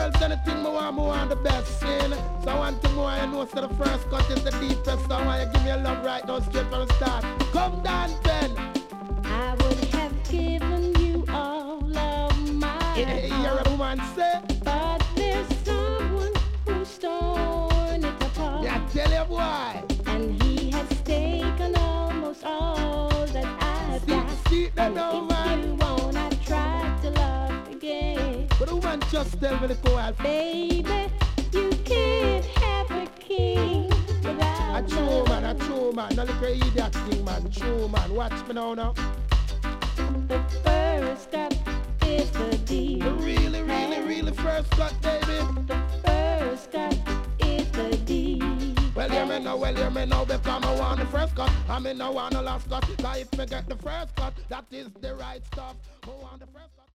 girls, anything me want the best sin. So one thing more you know, so the first cut is the deepest. So why you give me a love right now straight from the start. Come down, Ben. I would have given you all of my You're a woman, say. but there's someone who's torn it apart. Yeah, tell you why. And he has taken almost all that I've got. See that And now, if man. you wanna try to love again, But the woman just tell me the co-op. baby, you can't have a king without A true man. No little idiot thing, man. True man. Watch me now. The first cut is the deal. The really first cut, baby. The first cut is the deal. Well, hear me now, because I want the first cut. I mean, I want the last cut. Cause if me get the first cut, that is the right stuff. I want the first cut.